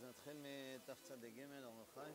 נתחיל מתצ"ג, אור החיים.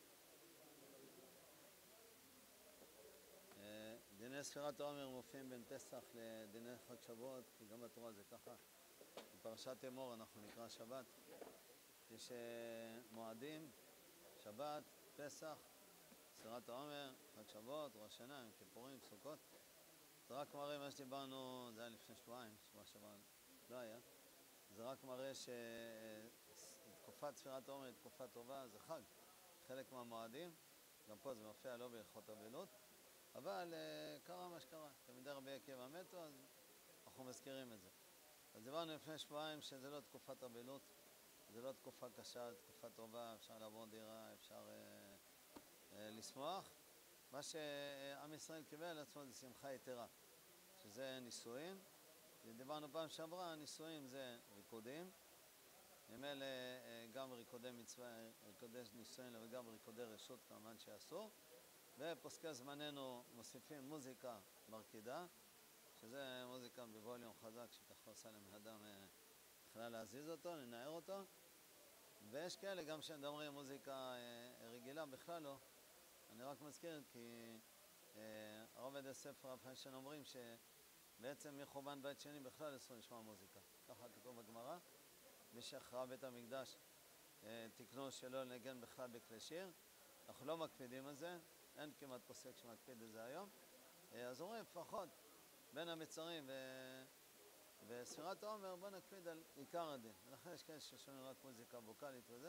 דיני ספירת העומר מופיעים בין פסח לדיני חג שבועות, כי גם בתורה זה ככה. בפרשת אמור אנחנו נקרא שבת. יש מועדים, שבת, פסח, ספירת העומר, חג שבועות, ראש השנה, יום כיפורים, סוכות. זה רק מראה מה שדיברנו, זה היה לפני שבועיים, שבוע שעבר לא היה. זה רק מראה שתקופת ספירת העומר היא תקופה טובה, זה חג. חלק מהמועדים, גם פה זה מופיע לא בהלכות אבלות, אבל קרה מה שקרה. תלמידי רבי עקיבא מתו, אז אנחנו מזכירים את זה. אז דיברנו לפני שבועיים שזה לא תקופת אבלות, זה לא תקופה קשה, זה תקופה טובה, אפשר לעבור דירה, אפשר לשמוח. מה שעם ישראל קיבל על עצמו זה שמחה יתרה, שזה נישואין. דיברנו פעם שעברה, נישואין זה ריקודים. ממילא גם ריקודי מצווה, ריקודי נישואין וגם ריקודי רשות כמובן שאסור. ופוסקי זמננו מוסיפים מוזיקה מרקידה, שזה מוזיקה בווליום חזק שככה עושה לבן אדם יכולה להזיז אותו, לנער אותו. ויש כאלה גם שמדברים מוזיקה רגילה בכלל לא. אני רק מזכיר כי הרב עובדיה יוסף רב חשן אומרים שבעצם מחורבן בית שני בכלל אסור לשמוע מוזיקה. ככה כתוב בגמרא. מי שאחרי בית המקדש תקנו שלא לנגן בכלל בכלי שיר. אנחנו לא מקפידים על זה, אין כמעט פוסק שמקפיד את זה היום. אז אומרים לפחות בין המצרים וספירת העומר בוא נקפיד על עיקר הדין. ולכן יש כאלה ששומעים רק מוזיקה ווקלית וזה.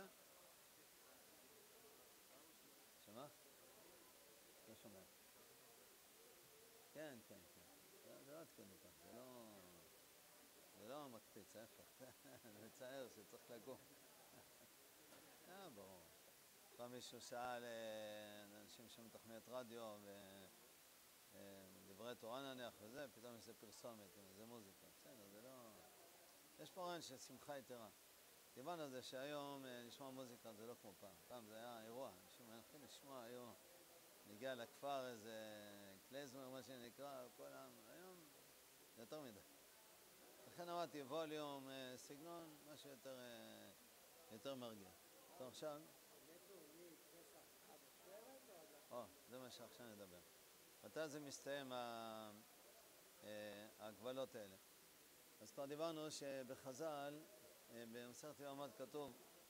שמה? לא שומע. כן, כן, כן. זה לא התקנו כך, זה לא מקפיץ, ההפך. זה מצער שצריך לגור. ברור. פעם מישהו שאל אנשים שומעים תוכניות רדיו ודברי תורה נניח וזה, פתאום יש פרסומת, זה מוזיקה. בסדר, זה לא... יש פה רעיון של שמחה יתרה. דיברנו על זה שהיום לשמוע מוזיקה זה לא כמו פעם. פעם זה היה אירוע, אנשים הולכים לשמוע היום, נגיע לכפר איזה קלייזמר, מה שנקרא, כל העם, היום זה יותר מדי. לכן אמרתי, ווליום, סגנון, משהו יותר מרגיע. טוב, עכשיו... זה מה שעכשיו נדבר. מתי זה מסתיים ההגבלות האלה? אז כבר דיברנו שבחז"ל, במסכת יבמות כתוב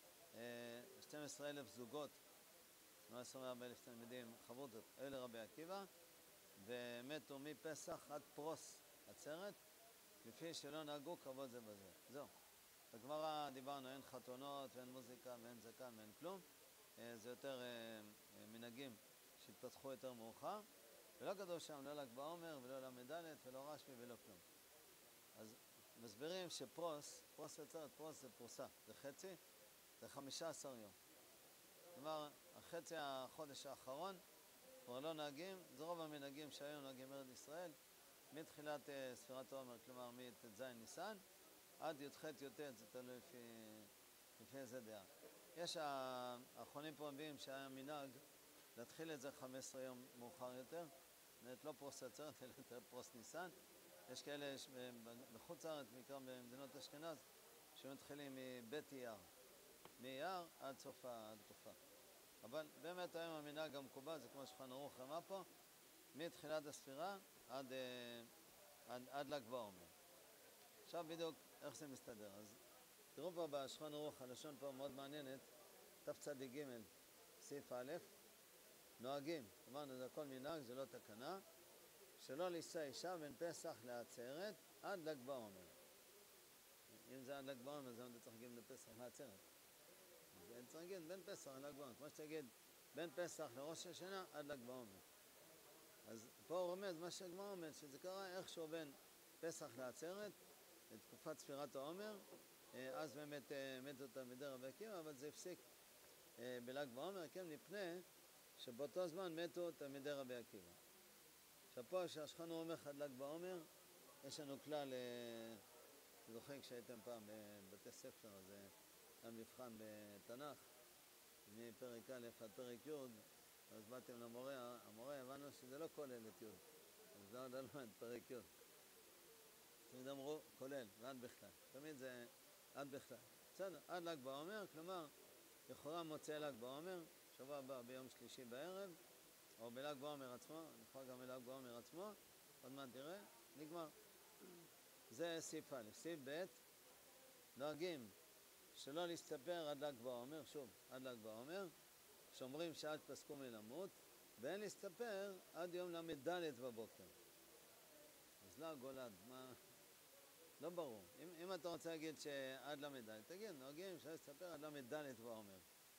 12,000 זוגות, 124,000 תלמידים חברותות, אלה רבי עקיבא, ומתו מפסח עד פרוס עצרת, לפי שלא נהגו כבוד זה בזה. זהו. בגמרא דיברנו, אין חתונות ואין מוזיקה ואין זקן ואין כלום. זה יותר מנהגים שהתפתחו יותר מאוחר. ולא כתוב שם לא ל"ג בעומר ולא ל"ד ולא רשב"י ולא כלום. אז מסבירים שפרוס עצרת, פרוס זה פרוסה, זה חצי, זה 15 יום. כלומר, החצי החודש האחרון כבר לא נהגים, זה רוב המנהגים שהיום נוהגים בארץ ישראל, מתחילת ספירת העומר, כלומר מט"ז ניסן, עד י"ח י"ט, זה תלוי לפי איזה דעה. יש האחרונים פה מביאים שהיה מנהג להתחיל את זה 15 יום מאוחר יותר, זאת לא פרוס עצרת, אלא יותר פרוס ניסן. יש כאלה בחוץ לארץ, בעיקר במדינות אשכנז, שמתחילים מבית אייר, מאייר עד סוף התקופה. אבל באמת היום המנהג המקובל, זה כמו שולחן ערוך אמר פה, מתחילת הספירה עד ל"ג בעומר. עכשיו בדיוק איך זה מסתדר. אז תראו פה בשולחן ערוך, הלשון פה מאוד מעניינת, תצ"ג, סעיף א', נוהגים, אמרנו זה הכל מנהג, זה לא תקנה, שלא לישא אישה בין פסח לעצרת עד ל"ג בעומר. אם זה עד ל"ג בעומר, אז זה צריך להגיד בין פסח לעצרת. זה צריך להגיד בין פסח ל"ג בעומר, כמו שתגיד בין פסח לראש השנה עד ל"ג בעומר. אז פה הוא רומז מה שהגמרא אומר, שזה קרה איכשהו בין פסח לעצרת, לתקופת ספירת העומר, אז באמת מתו תלמידי רבי עקיבא, אבל זה הפסיק בל"ג בעומר, כן, מפני שבאותו זמן מתו תלמידי רבי עקיבא. עכשיו פה שהשולחן ערוך עד ל"ג בעומר, יש לנו כלל, זוכרים כשהייתם פעם בבתי ספר, אז היה מבחן בתנ"ך, מפרק א' עד פרק י', אז באתם למורה, המורה הבנו שזה לא כולל את י', אז לא למד פרק י'. תמיד אמרו כולל, ועד בכלל. תמיד זה עד בכלל. בסדר, עד ל"ג בעומר, כלומר, לכאורה מוצאי ל"ג בעומר, שבוע הבא ביום שלישי בערב, או בל"ג בעומר עצמו, לכאורה גם בל"ג בעומר עצמו, עוד מעט תראה, נגמר. זה סעיף א'. סעיף ב', נוהגים שלא להסתפר עד ל"ג בעומר, שוב, עד ל"ג בעומר, שאומרים שעד פסקו מלמות, ואין להסתפר עד יום ל"ד בבוקר. אז ל"ג או ל"ד, מה? לא ברור. אם אתה רוצה להגיד שעד ל"ד, תגיד, נוהגים שלא להסתפר עד ל"ד בעומר.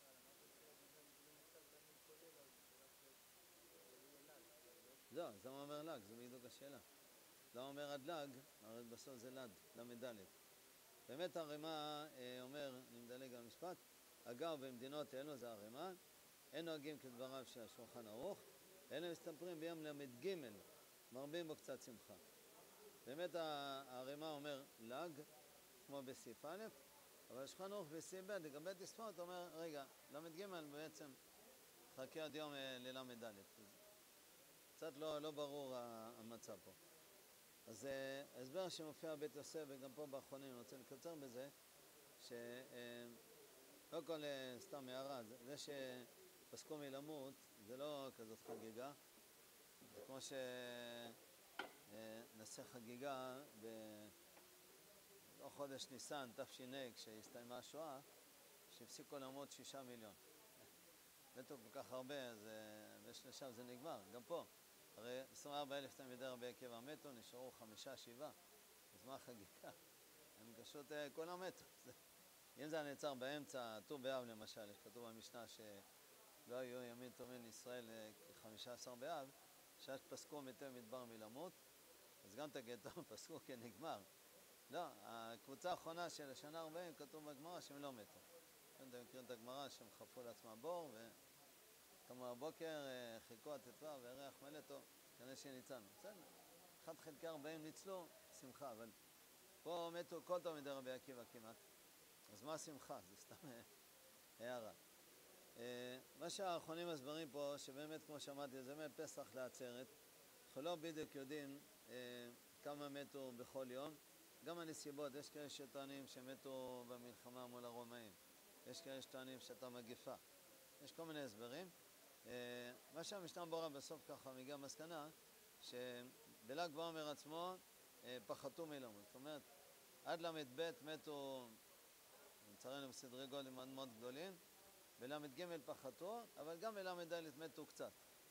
לא, זה מה אומר ל"ג, זה בדיוק השאלה. לא אומר עד ל"ג, הרי בסוף זה ל"ד. באמת הרמ"א אומר, אני מדלג על המשפט, אגב במדינות אלו זה הרמ"א, אין נוהגים כדבריו של השולחן ערוך, אלא מסתפרים ביום ל"ג, מרבים בו קצת שמחה. באמת הרמ"א אומר ל"ג, כמו בסעיף א', אבל השולחן ערוך בסעיף ב', לגבי תספורת, אומר, רגע, ל"ג בעצם חכה עד יום לל"ד. קצת לא ברור המצב פה. אז הסבר שמופיע בבית יוסף, וגם פה באחרונים, אני רוצה לקצר בזה, לא כל סתם הערה, זה שפסקו מלמות, זה לא כזאת חגיגה, זה כמו שנעשה חגיגה לא חודש ניסן, תש"ה, כשהסתיימה השואה, שהפסיקו למות 6 מיליון. מתו כל כך הרבה, אז בשלב זה נגמר, גם פה. הרי 24,000 תלמידי רבי עקיבא מתו, נשארו 5-7, אז מה החגיגה? הם פשוט כולם מתו. אם זה נעצר באמצע, ט"ו באב למשל, כתוב במשנה שלא היו ימים טובים לישראל 15 באב, שעד פסקו מתי מדבר מלמות, אז גם תגיד, טוב, פסקו כי נגמר. לא, הקבוצה האחרונה של השנה 40 כתוב בגמרא שהם לא מתו. אתם מכירים את הגמרא שהם חפרו לעצמם בור, וקמו הבוקר, חיכו הט"ו וירח מלא טוב, כנראה שניצלנו. בסדר, 1/40 ניצלו, שמחה, אבל פה מתו כל תלמידי רבי עקיבא כמעט. אז מה השמחה? זה סתם הערה. מה שהאחרונים מסברים פה, שבאמת כמו שאמרתי, זה באמת פסח לעצרת, אנחנו לא בדיוק יודעים כמה מתו בכל יום, גם הנסיבות, יש כאלה שטוענים שמתו במלחמה מול הרומאים, יש כאלה שטוענים שהייתה מגפה, יש כל מיני הסברים. מה שהמשנה ברורה בסוף ככה מגיע מסקנה, שבל"ג בעומר עצמו פחתו מלמות, זאת אומרת, עד ל"ב מתו, לצערנו בסדרי גודל מאוד מאוד גדולים, בל"ג פחתו, אבל גם בל"ד מתו קצת.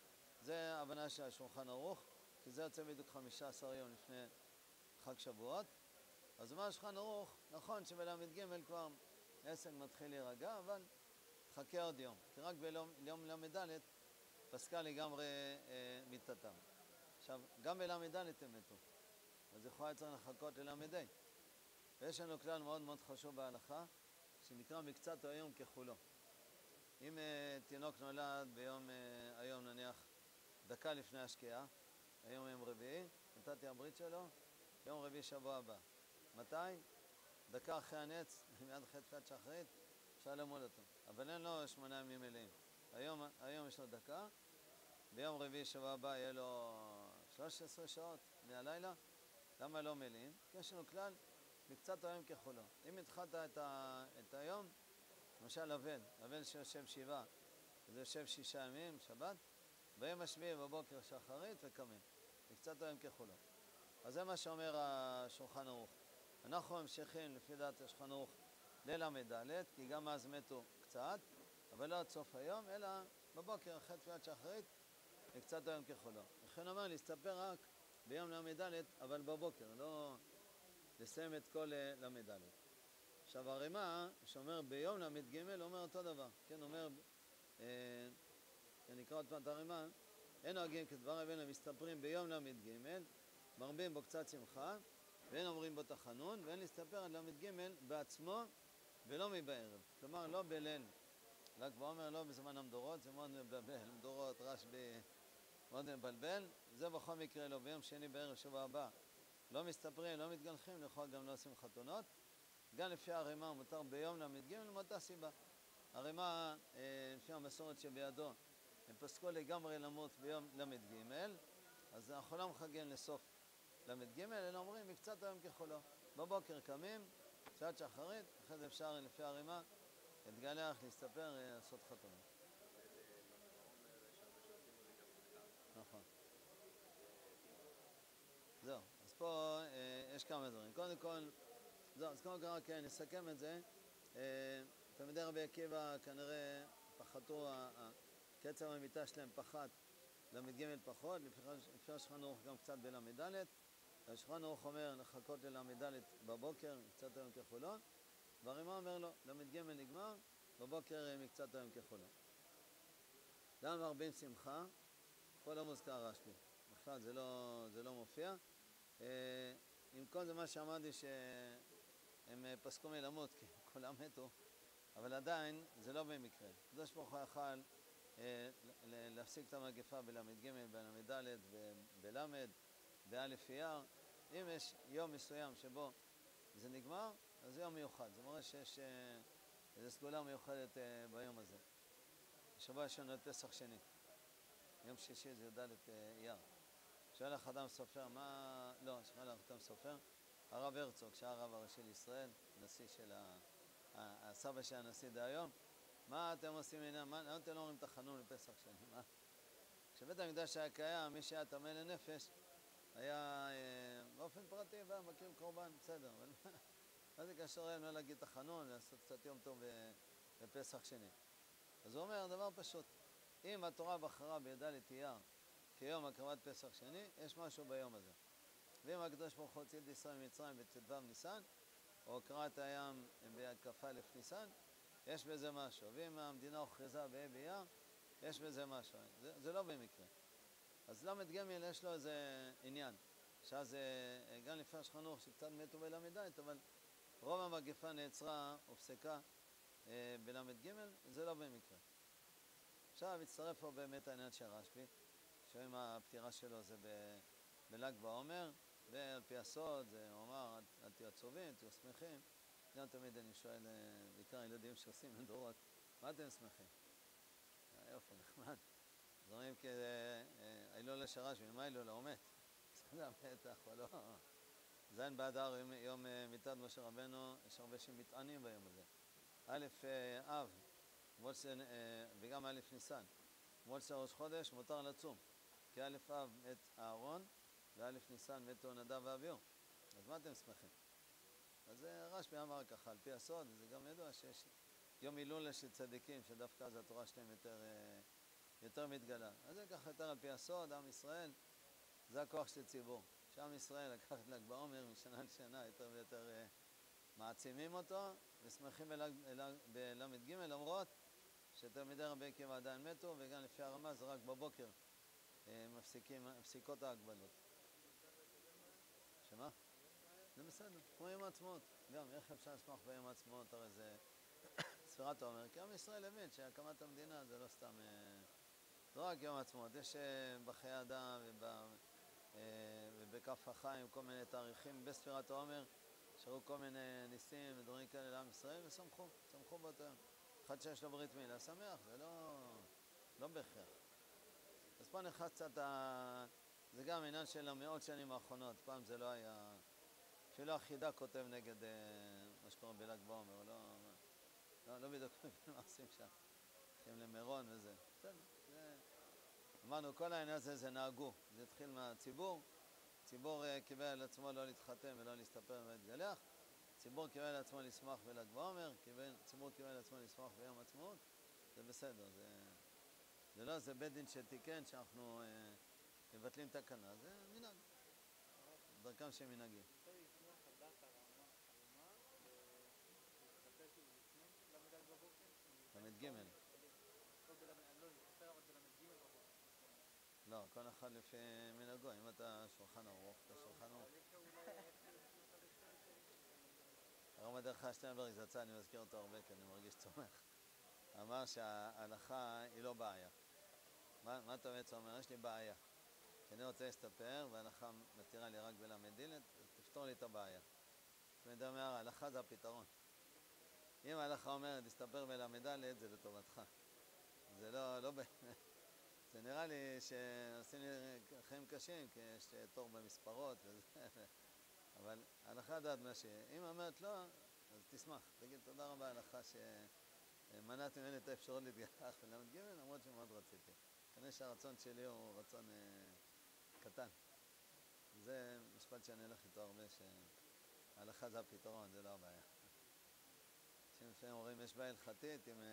זה ההבנה של השולחן ערוך, כי זה יוצא בדיוק 15 יום לפני חג שבועות. אז אומר השולחן ערוך, נכון שבל"ג כבר עסק מתחיל להירגע, אבל חכה עוד יום, כי רק ביום ל"ד פסקה לגמרי מיתתם. עכשיו, גם בל"ד הם מתו, אז יכולה צריך לחכות לל"ד. ויש לנו כלל מאוד מאוד חשוב בהלכה, שנקרא מקצת היום ככולו. אם תינוק נולד ביום, היום נניח, דקה לפני השקיעה, היום יום רביעי, נתתי הברית שלו, יום רביעי שבוע הבא. מתי? דקה אחרי הנץ, מיד אחרי תפילת שחרית, אפשר למול אותו. אבל אין לו 8 ימים מלאים. היום יש לו דקה, ביום רביעי שבוע הבא יהיה לו 13 שעות מהלילה. למה לא מלאים? כי יש לנו כלל, מקצת היום ככולו. אם התחלת את היום, למשל אבל שיושב 7, זה יושב 6 ימים, שבת, ביום השביעי בבוקר שחרית וקמים. מקצת היום ככולו. אז זה מה שאומר השולחן ערוך. אנחנו ממשיכים לפי דעת השולחן ערוך לל"ד, כי גם אז מתו קצת, אבל לא עד סוף היום, אלא בבוקר אחרי תפילת שחרית, מקצת היום ככולו. לכן אומר להסתפר רק ביום ל"ד, אבל בבוקר, לא לסיים את כל ל"ד. עכשיו הרמ"א, שאומר ביום ל"ג, אומר אותו דבר. כן, אומר, נקרא עוד פעם את הרמ"א, אין נוהגים כדבר רבנו מסתפרים ביום ל"ג, מרבים בו קצת שמחה, ואין אומרים בו תחנון, ואין להסתפר עד ל"ג בעצמו ולא מבערב. כלומר, לא בליל ל"ג בעומר, לא בזמן המדורות, זה מאוד מבלבל, המדורות, רשב"י, מאוד מבלבל. זה בכל מקרה לא, ביום שני בערב שבוע הבא לא מסתפרים, לא מתגלחים, לכל גם לא עושים חתונות. גם לפי הרמ"א מותר ביום ל"ג, מאותה סיבה. הרמ"א, לפי המסורת שבידו, הם פסקו לגמרי למות ביום ל"ג, אז אנחנו לא מחגים לסוף ל"ג, אלא אומרים מקצת היום ככולו. בבוקר קמים, תפילת שחרית, אחרי זה אפשר לפי הרמ"א להתגלח, להסתפר, לעשות חתונה. נכון. זהו, אז פה יש כמה דברים. קודם כל, זהו, אז קודם כל רק נסכם את זה. תלמידי רבי עקיבא כנראה פחתו, קצב המיטה שלהם פחת, ל"ג פחות, לפי השולחן ערוך גם קצת בל"ד. השולחן ערוך אומר לחכות לל"ד בבוקר, קצת היום כחולון, והרימה אומר לו, ל"ג נגמר, בבוקר מקצת היום כחולון. למה מרבים שמחה? פה לא מוזכר רשב"י, בכלל זה לא מופיע. עם כל זה מה שאמרתי שהם פסקו מלמות, כי כולם מתו, אבל עדיין זה לא במקרה. הקדוש ברוך הוא יכל להפסיק את המגפה בל"ג, בל"ד, בל"ד, באלף אייר. אם יש יום מסוים שבו זה נגמר, אז זה יום מיוחד. זה מראה שיש איזו סגולה מיוחדת ביום הזה. השבוע יש לנו את פסח שני. יום שישי זה י"ד אייר. שואל לך אדם סופר, שואל לך אדם סופר, הרב הרצוג, שהיה הרב הראשי לישראל, נשיא של הסבא של הנשיא דהיום, מה אתם עושים למה אתם לא אומרים תחנון לפסח שני? מה? כשבית המקדש היה קיים, מי שהיה טמא לנפש, היה באופן פרטי, בא, מקים קורבן, בסדר, אבל מה זה קשור אלינו להגיד תחנון, לעשות קצת יום טוב בפסח שני? אז הוא אומר, דבר פשוט, אם התורה בחרה בי"ד אייר כיום הקרבת פסח שני, יש משהו ביום הזה. ואם הקדוש ברוך הוא הוציא את ישראל ממצרים בט"ו ניסן, או קראת הים בכ"א ניסן, יש בזה משהו. ואם המדינה הוכרזה בה' באייר, יש בזה משהו. זה לא במקרה. אז ל"ג יש לו איזה עניין, שאז גם לפי השולחן ערוך שקצת מתו בל"ד, אבל רוב המגפה נעצרה, הופסקה בל"ג, זה לא במקרה. עכשיו הצטרף פה באמת העניין של רשב"י, שאם הפטירה שלו זה בל"ג בעומר, ועל פי הסוד זה אומר, אל תהיו עצובים, תהיו שמחים. גם תמיד אני שואל, בעיקר ילדים שעושים מדורות, מה אתם שמחים? יופי, נחמד. אז אומרים כזה, ההילולה של רשב"י, מה ההילולה? הוא מת. בסדר, בטח, או לא. זין באדר, יום מיתת משה רבנו, יש הרבה שמתענים ביום הזה. א' אב, וגם א' ניסן. מולסה ראש חודש, מותר לצום. כי א' אב מת אהרון, וא' ניסן מתו נדב ואביהו. אז מה אתם שמחים? אז רשב"י אמר ככה, על פי הסוד, וזה גם ידוע שיש יום הילולה של צדיקים, שדווקא אז התורה שלהם יותר מתגלה. אז זה ככה יותר על פי הסוד, עם ישראל, זה הכוח של ציבור. שעם ישראל לקח את ל"ג בעומר משנה לשנה, יותר ויותר מעצימים אותו, ושמחים בל"ג, למרות שתלמידי רבי עקיבא עדיין מתו, וגם לפי הרמה זה רק בבוקר מפסיקות ההגבלות. שמה? זה בסדר, כמו יום העצמאות. גם, איך אפשר לשמוח ביום העצמאות? הרי זה ספירת העומר, כי עם ישראל הבין שהקמת המדינה זה לא סתם, לא רק יום העצמאות, יש בחיי אדם ובכף החיים כל מיני תאריכים בספירת העומר, שראו כל מיני ניסים ודברים כאלה לעם ישראל, ושמחו באותו יום. אחד שיש לו ברית מילה, שמח, זה לא בהכרח. אז פה נכנס קצת, זה גם עניין של המאות שנים האחרונות, פעם זה לא היה, אפילו החידה כותב נגד מה שקורה בל"ג בעומר, לא בדיוק מה עושים שם, הולכים למירון וזה, בסדר, אמרנו, כל העניין הזה זה נהגו, זה התחיל מהציבור, ציבור קיבל על עצמו לא להתחתן ולא להסתפר ולהתגלח, ציבור קיבל על עצמו לשמוח בל"ג בעומר, ציבור קיבל על עצמו לשמוח ביום עצמאות, זה בסדר, זה בית דין שתיקן שאנחנו מבטלים תקנה, זה מנהג, דרכם של מנהגים. ל"ג. לא, כל אחד לפי מנהגו, אם אתה שולחן ערוך, אתה שולחן ערוך. הרב דרך שטיינברג זצ"ל, אני מזכיר אותו הרבה כי אני מרגיש צומח. אמר שההלכה היא לא בעיה. מה אתה בעצם אומר? יש לי בעיה. כי אני רוצה להסתפר, וההלכה מתירה לי רק בל"ג, תפתור לי את הבעיה. זאת אומרת, ההלכה זה הפתרון. אם ההלכה אומרת, תסתפר בל"ד, זה לטובתך. זה לא באמת. זה נראה לי שעושים לי חיים קשים, כי יש תור במספרות וזה. אבל ההלכה דעת מה אם אומרת לא, אז תשמח. תגיד תודה רבה ההלכה מנעת ממני את האפשרות להתגלח בל"ג, למרות שמאוד רציתי. כנראה שהרצון שלי הוא רצון קטן. זה משפט שאני הולך איתו הרבה, שההלכה זה הפתרון, זה לא הבעיה. שלפעמים אומרים, יש בעיה הלכתית עם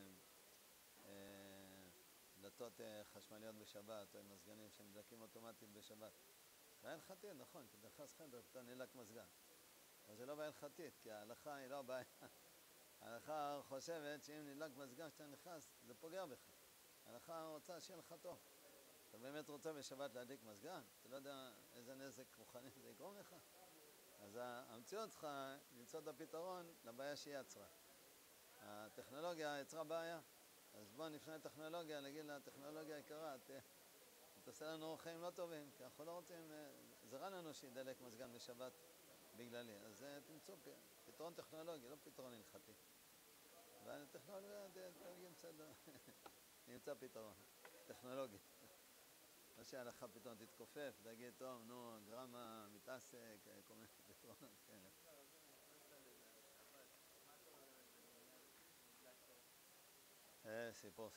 דלתות חשמליות בשבת, או עם מזגנים שנדלקים אוטומטית בשבת. בעיה הלכתית, נכון, כי דחס חדר, אתה נדלק מזגן. אבל זה לא בעיה הלכתית, כי ההלכה היא לא בעיה. ההלכה חושבת שאם נדלק מזגן שאתה נכנס, זה פוגע בך. ההלכה רוצה שיהיה לך טוב. אתה באמת רוצה בשבת להדליק מזגן? אתה לא יודע איזה נזק רוחני זה יגרום לך? אז המציאות צריכה למצוא את הפתרון לבעיה שהיא יצרה. הטכנולוגיה יצרה בעיה. אז בואו נפנה לטכנולוגיה, נגיד לה, הטכנולוגיה יקרה, תעשה לנו חיים לא טובים, כי אנחנו לא רוצים, זה רע לנו שידלק מזגן בשבת בגללי. אז תמצאו פתרון טכנולוגי, לא פתרון הלכתי. והטכנולוגיה תגיד בסדר, נמצא פתרון טכנולוגי. לא שההלכה פתאום תתכופף, תגיד, טוב, נו, גרמה, מתעסק, כל מיני פתרונות כאלה. סיפור.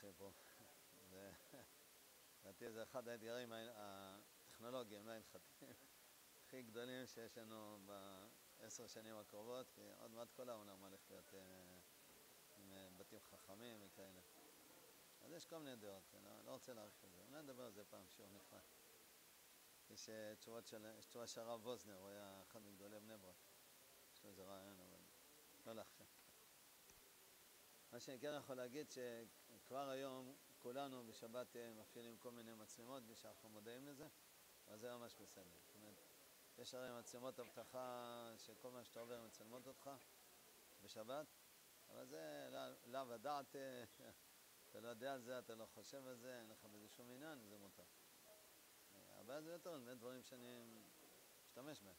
לדעתי זה אחד האתגרים הטכנולוגיים, ההלכתיים, הכי גדולים שיש לנו ב10 שנים הקרובות, כי עוד מעט כל העולם הולך להיות עם בתים חכמים וכאלה. אז יש כל מיני דעות, לא רוצה להרחיב את זה. אולי נדבר על זה פעם, שיעור נפרד. יש תשובה של הרב ווזנר, הוא היה אחד מגדולי בני ברק. יש לו איזה רעיון, אבל לא לעכשיו. מה שאני כן יכול להגיד שכבר היום כולנו בשבת מפעילים כל מיני מצלמות בלי שאנחנו מודעים לזה, אז זה ממש בסדר. זאת אומרת, יש הרי מצלמות הבטחה שכל מה שאתה עובר מצלמות אותך בשבת, אבל זה לאו הדעת, אתה לא יודע על זה, אתה לא חושב על זה, אין לך בזה שום עניין, זה מותר. הבעיה זה יותר באמת דברים שאני משתמש בהם.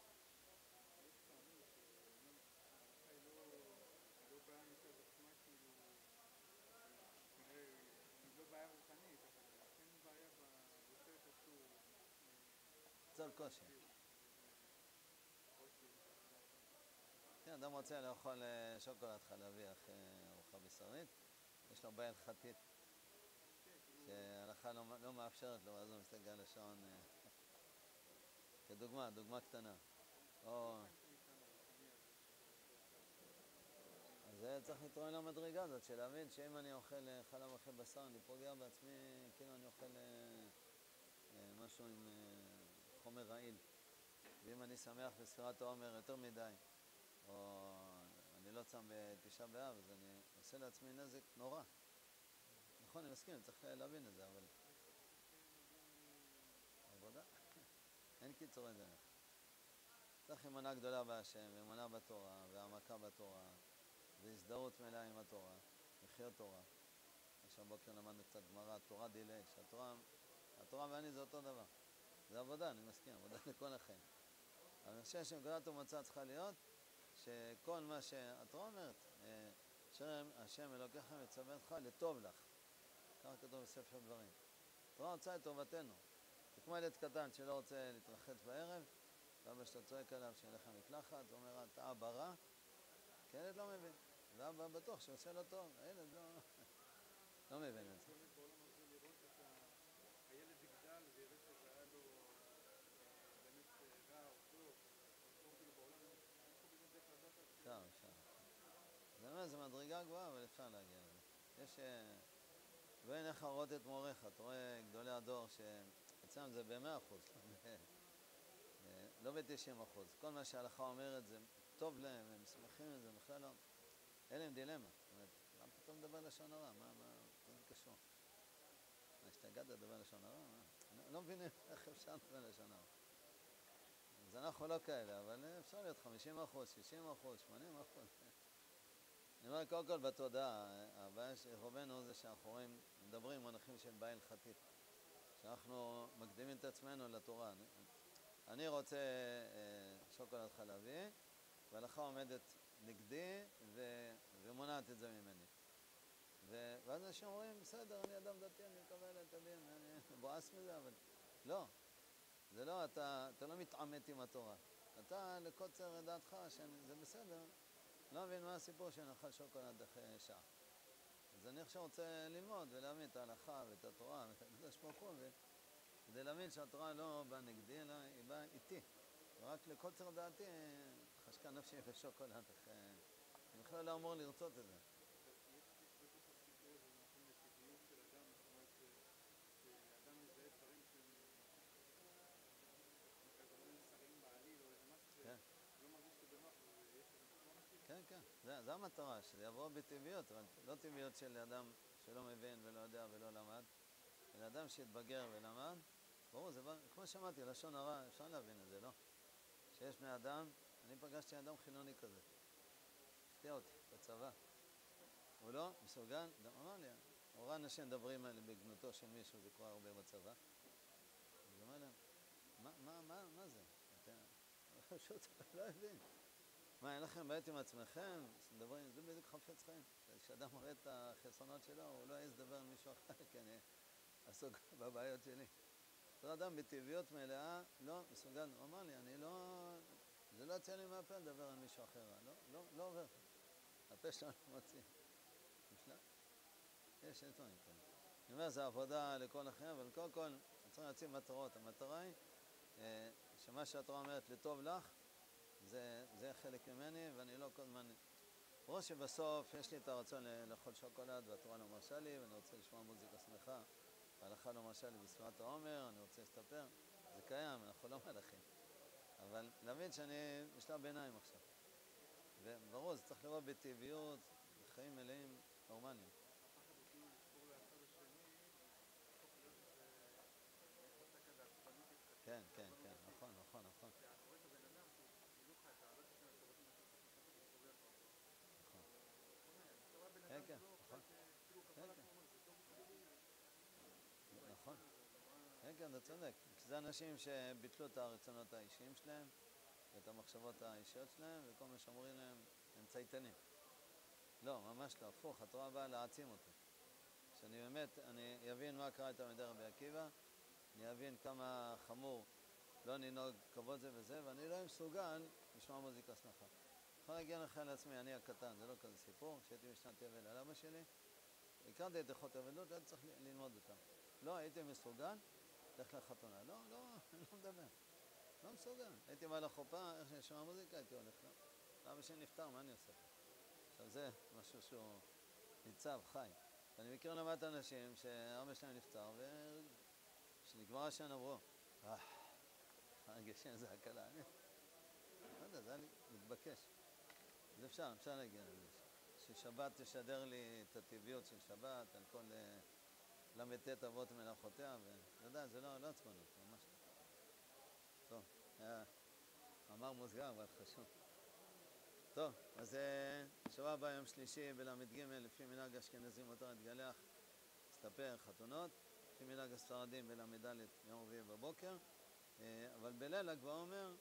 צול קושי. כן, אדם רוצה לאכול שוקולד חלבי אחרי ארוחה בשרית, יש לו בעיה הלכתית שההלכה לא מאפשרת לו, אז הוא מסתכל על השעון דוגמה קטנה. אז זה צריך לתרום למדרגה הזאת, של להבין שאם אני אוכל חלב אחרי בשר, אני פוגע בעצמי, כאילו אני אוכל משהו עם חומר רעיל. ואם אני שמח בספירת העומר יותר מדי, או אני לא צם בתשעה באב, אז אני עושה לעצמי נזק נורא. נכון, אני מסכים, צריך להבין את זה, אבל עבודה, אין קיצורי דרך. צריך אמונה גדולה בהשם, ואמונה בתורה, והעמקה בתורה, והזדהות מלאה עם התורה, לחיות תורה. עכשיו בוקר למדנו קצת גמרא, תורה דילי, שהתורה ואני זה אותו דבר. זה עבודה, אני מסכים, עבודה לכל החיים. אבל אני חושב שנקודת המוצא צריכה להיות שכל מה שהתורה אומרת, השם אלוקיך מצווה אותך לטוב לך. ככה כתוב בספר דברים. התורה רוצה את טובתנו. זה כמו ילד קטן שלא רוצה להתרחץ בערב, ואבא שאתה צועק עליו שילך למקלחת, הוא אומר, אתה אבא רע, כי הילד לא מבין. ואבא בטוח שעושה לו טוב, הילד לא מבין את זה. הילד יגדל ויראה שזה היה לו באמת רע או טוב, או בעולם, איפה באמת דרך לדעת? אפשר. זה אומר, זה מדרגה גבוהה, אבל אפשר להגיע לזה. יש... ואין איך לראות את מורך, אתה רואה גדולי הדור שאצלם זה ב100%, לא ב90%. כל מה שההלכה אומרת זה טוב להם, הם שמחים עם זה, בכלל לא. אין להם דילמה. זאת אומרת, למה פתאום מדבר לשון הרע? מה זה קשור? השתגעת לדבר לשון הרע? לא מבינים איך אפשר לדבר לשון הרע. אז אנחנו לא כאלה, אבל אפשר להיות 50%, 60%, 80%. אני אומר, קודם כל בתודעה, הבעיה של רובנו זה שאנחנו רואים, מדברים מונחים של בעיה הלכתית, שאנחנו מקדימים את עצמנו לתורה. אני רוצה שוקולד חלבי, וההלכה עומדת נגדי ומונעת את זה ממני. ואז אנשים אומרים, בסדר, אני אדם דתי, אני מקבל את הדין, אני בועס מזה, אבל לא. זה לא, אתה לא מתעמת עם התורה. אתה לקוצר דעתך, זה בסדר. לא מבין מה הסיפור שנאכל שוקולד אחרי שעה. אז אני עכשיו רוצה ללמוד ולהבין את ההלכה ואת התורה ואת הקדוש ברוך הוא, כדי להבין שהתורה לא באה נגדי, אלא היא באה איתי. ורק לקוצר דעתי חשקה נפשי ושוקולד, אני בכלל לא אמור לרצות את זה. יש בתוך הסיפור הזה נכון לטבעיות של אדם, זאת אומרת שאדם מזהה דברים שהם לא מוסריים בעליל או איזה משהו שלא מרגיש אותו בנוח, ויש איזה מקום אמיתי. כן, כן, זה המטרה, שזה יבוא בטבעיות, אבל לא טבעיות של אדם שלא מבין ולא יודע ולא למד, אלא אדם שהתבגר ולמד. ברור, זה בא, כמו שאמרתי, לשון הרע, אפשר להבין את זה, לא? שיש בני אדם, אני פגשתי אדם חילוני כזה, הפתיע אותי, בצבא. הוא לא מסוגל, אמר לי, הוא ראה אנשים מדברים עליהם בגנותו של מישהו, זה קורה הרבה בצבא. אז הוא אומר להם, מה זה? פשוט לא הבין. מה, אין לכם בעיות עם עצמכם? מדברים, זה בדיוק חפץ חיים. כשאדם רואה את החסרונות שלו, הוא לא יעז לדבר על מישהו אחר, כי אני עסוק בבעיות שלי. אותו אדם בטבעיות מלאה, לא מסוגל, הוא אמר לי, אני לא, זה לא יוצא לי מהפה לדבר על מישהו אחר, לא עובר. הפה שלנו מוציא. נפלא. יש דברים כאלה. אני אומר, זה עבודה לכל החיים, אבל קודם כל, צריך להציב מטרות. המטרה היא שמה שהתורה אומרת לטוב לך, זה חלק ממני, ואני לא כל הזמן... ברור שבסוף יש לי את הרצון לאכול שוקולד, והתורה לא מרשה לי, ואני רוצה לשמוע מוזיקה שמחה, וההלכה לא מרשה לי בספירת העומר, אני רוצה להסתפר. זה קיים, אנחנו לא מלאכים. אבל להבין שאני בשלב ביניים עכשיו. וברור, זה צריך לראות בטבעיות, חיים מלאים, נורמליים. הפחד הוא כאילו לשבור להצד השני, להפוך להיות איזה חוסק כזה עצבנות התחתית. כן, נכון. שאתה רואה את הבן אדם שהוא כאילו לך, אתה לא תשמע את הבתים שאתה סוגר לך אותו. נכון. אתה רואה בן אדם שלא אוכל כאילו כפרה כמו זה טוב בשבילי. נכון. כן, אתה צודק. כי זה אנשים שביטלו את הרצונות האישיים שלהם, ואת המחשבות האישיות שלהם, וכל מה שאומרים להם, הם צייתנים. לא, ממש לא, הפוך, התורה באה להעצים אותי. שאני באמת, אני אבין מה קרה איתם מדי רבי עקיבא, אני אבין כמה חמור לא ננהוג כבוד זה וזה, ואני לא מסוגל לשמוע מוזיקה שמחה. אני יכול להגיע לך לעצמי, אני הקטן, זה לא כזה סיפור, כשהייתי בשנת יבל על אבא שלי, הכרתי את הלכות האבלות, הייתי צריך ללמוד אותם. לא הייתי מסוגל, לך לחתונה. לא, אני לא מדבר. לא מסוגל. הייתי בא לחופה, איך שאני שומע מוזיקה, הייתי הולך לה. אבא שלי נפטר, מה אני עושה? עכשיו זה משהו שהוא ניצב, חי. ואני מכיר למעט אנשים שאבא שלהם נפטר, וכשנגמר השן אמרו, הגשם זה הקלה. לא יודע, זה היה מתבקש. אז אפשר להגיע לזה. ששבת תשדר לי את הטבעיות של שבת, על כל למתת אבות מלאכותיה, ואתה יודע, זה לא עצמנות, ממש לא. טוב, אמר מוסגר, אבל חשוב. טוב, אז שבוע הבא יום שלישי בלמד ג' לפי מנהג אשכנזים מותר להתגלח, להסתפר, חתונות, לפי מנהג הספרדים בלמד ד' יום רביעי בבוקר, אבל בליל ל"ג בעומר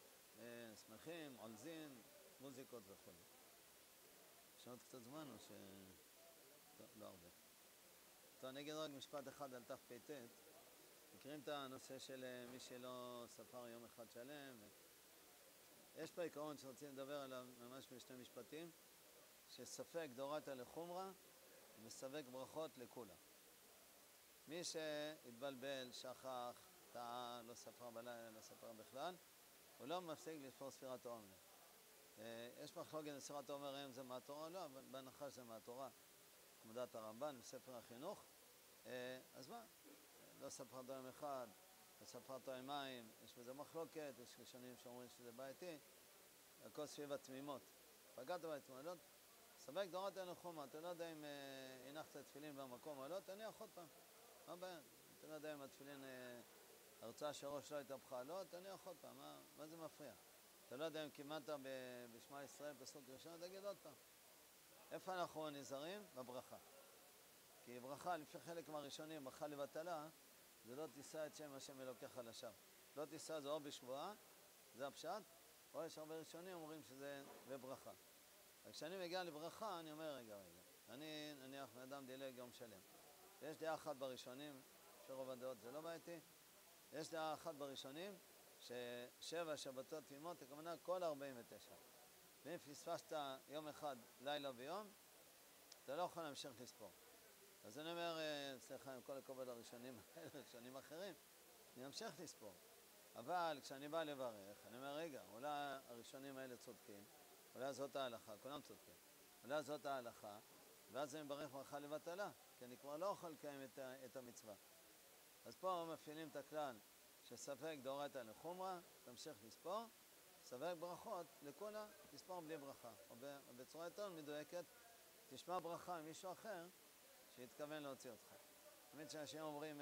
שמחים, עולזין, מוזיקות וכו'. יש עוד קצת זמן או ש... לא הרבה. טוב, אני אגיד רק משפט אחד על תפ"ט. מכירים את הנושא של מי שלא ספר יום אחד שלם? יש פה עיקרון שרציתי לדבר עליו ממש בשני משפטים, שספק דאורייתא לחומרא וספק ברכות לכולה. מי שהתבלבל, שכח, טעה, לא ספר בלילה, לא ספר בכלל, הוא לא מפסיק לספור ספירת העומר. יש מחלוקת אם ספירת העומר האם זה מהתורה או לא, אבל בהנחה שזה מהתורה, כמו דעת הרמב"ן בספר החינוך, אז מה? לא ספרת יום אחד, לא ספרת יום מים, יש בזה מחלוקת, יש ראשונים שאומרים שזה בעייתי, הכל סביב התמימות. פגעת בתמימות, ספק דאורייתא לחומרא, אתה לא יודע אם הנחת תפילין במקום או לא, תניח עוד פעם, מה הבעיה? אתה לא יודע אם התפילין, הרצאה שהראש לא התהפכה, לא, תניח עוד פעם, מה זה מפריע? אתה לא יודע אם כימדת בשמע ישראל פסוק ראשון, תגיד עוד פעם. איפה אנחנו נזהרים? בברכה. כי ברכה, לפי חלק מהראשונים, ברכה לבטלה, זה לא תישא את שם השם אלוקיך לשווא. לא תישא זה או בשבועה, זה הפשט, או יש הרבה ראשונים אומרים שזה בברכה. וכשאני מגיע לברכה, אני אומר, רגע, אני נניח מאדם דילג יום שלם. יש דעה אחת בראשונים, שרוב הדעות זה לא בעייתי, יש דעה אחת בראשונים, ששבע שבתות תמימות, הכוונה כל 49. ואם פספסת יום אחד, לילה ויום, אתה לא יכול להמשיך לספור. אז אני אומר, סליחה, עם כל הכבוד הראשונים האלה, ראשונים אחרים, אני אמשיך לספור. אבל כשאני בא לברך, אני אומר, רגע, אולי הראשונים האלה צודקים, אולי זאת ההלכה, כולם צודקים. אולי זאת ההלכה, ואז אני מברך ברכה לבטלה, כי אני כבר לא יכול לקיים את המצווה. אז פה מפעילים את הכלל שספק דאורייתא לחומרא, תמשיך לספור, ספק ברכות לכולה, תספור בלי ברכה. או בצורה יותר מדויקת, תשמע ברכה ממישהו אחר שהתכוון להוציא אותך. תמיד שאנשים אומרים,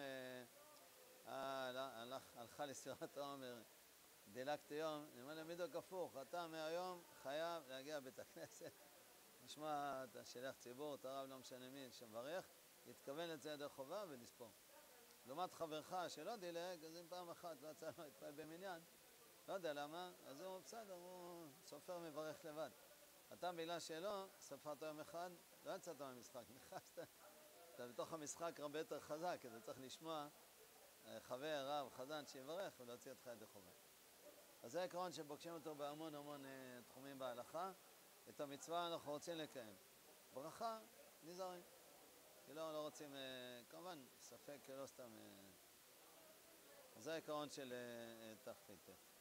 הלכה לסירת העומר, דילגתי יום, אני אומר להם בדיוק הפוך, אתה מהיום חייב להגיע לבית הכנסת, לשמוע את השליח ציבור, את הרב לא משנה מי שמברך, להתכוון לזה ידי חובה ולספור. לעומת חברך שלא דילג, אז אם פעם אחת לא יצא לו להתפעל במניין, לא יודע למה, אז הוא בסדר, הוא סופר מברך לבד. אתה בגלל שלא, ספרת יום אחד, לא יצאת מהמשחק, נכנסת, אתה בתוך המשחק הרבה יותר חזק, כי אתה צריך לשמוע חבר, רב, חזן שיברך ולהוציא אותך ידי חובה. אז זה עקרון שפוגשים אותו בהמון תחומים בהלכה. את המצווה אנחנו רוצים לקיים. ברכה, נזהרים. כי לא רוצים, כמובן, ספק, לא סתם. אז זה העקרון של תחתית.